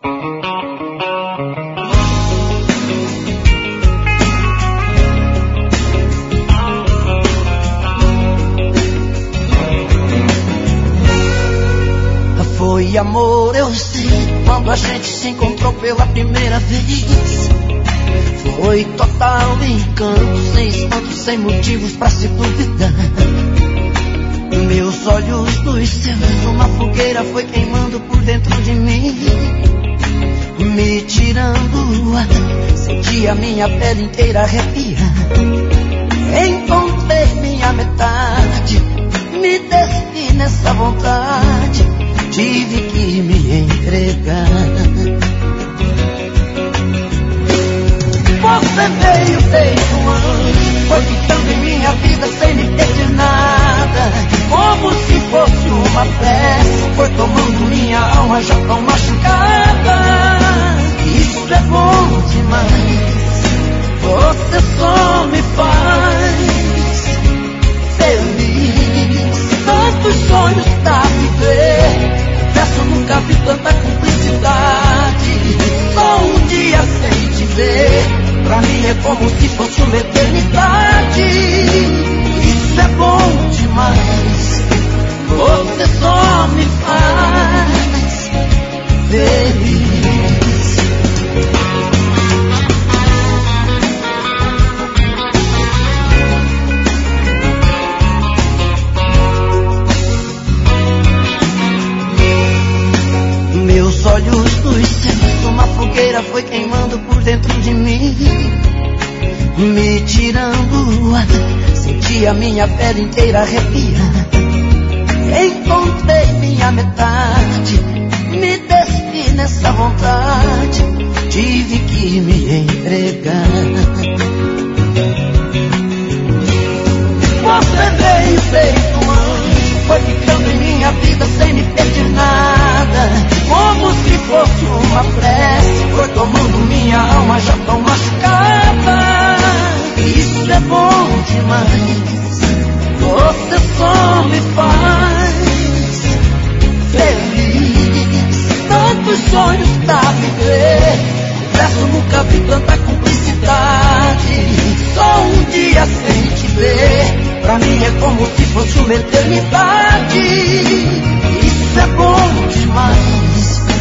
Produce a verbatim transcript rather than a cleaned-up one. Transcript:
Foi amor, eu sei, quando a gente se encontrou pela primeira vez. Foi total encanto, sem espanto, sem motivos pra se duvidar. Meus olhos nos seus, uma fogueira foi queimando por dentro de mim, me tirando o ar, senti a minha pele inteira arrepiar. Encontrei minha metade, me desci nessa vontade, tive que me entregar. Você veio feito um anjo, foi ficando em minha vida sem me pedir nada, como se fosse uma peça, foi tomando minha alma já tão machucada. Isso é bom demais, você só me faz feliz. Tantos sonhos pra viver, confesso nunca vi tanta cumplicidade. Só um dia sem te ver, pra mim é como se fosse uma eternidade. Isso é bom demais, você só me faz feliz. Meus olhos nos seus, uma fogueira foi queimando por dentro de mim, me tirando o ar, senti a minha pele inteira arrepiar. Encontrei minha metade, me desci nessa vontade, tive que me entregar. Você veio feito um anjo, foi ficando em minha vida sem me pedir nada, como se fosse uma prece, foi tomando minha alma já tão machucada. Isso é bom demais, você só me faz feliz. Tantos sonhos pra viver, confesso nunca vi tanta cumplicidade. Só um dia sem te ver, pra mim é como se fosse uma eternidade. Isso é bom demais,